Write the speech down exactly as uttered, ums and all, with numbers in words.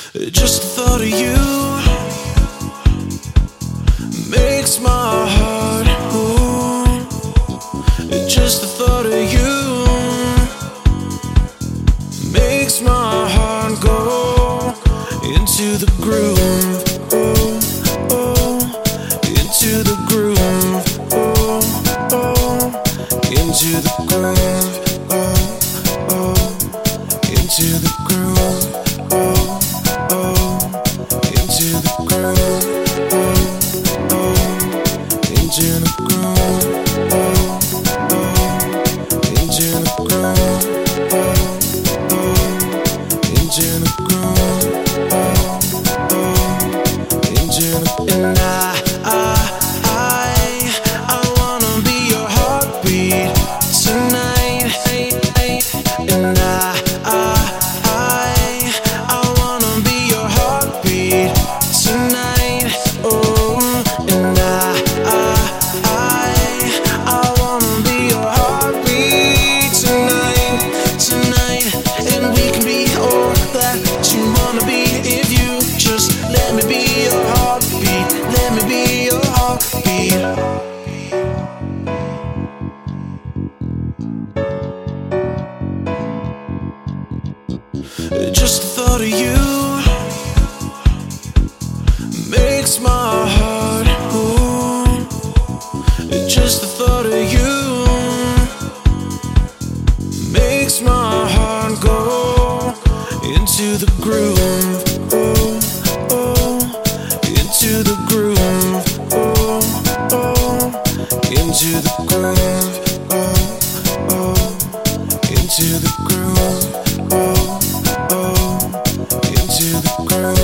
Just the thought of you makes my heart ooh. Just the thought of you makes my heart go into the groove, oh, oh, into the groove, oh, oh, into the groove, oh, oh, into the groove. Into the groove, oh, oh, into the groove, oh, oh, into the groove, oh, oh, into the groove, oh, oh, into the. And I, I, I, I wanna be your heartbeat tonight. And I, I, I, I wanna be your heartbeat tonight, oh, and I, I, I, I wanna be your heartbeat tonight, tonight, and we can be all that you wanna be if you just let me be your heartbeat, let me be your heartbeat. Just the thought of you makes my heart ooh. Just the thought of you makes my heart go into the groove, oh, oh, into the groove, oh, oh, into the groove, oh, oh, into the groove, oh, oh, into the groove.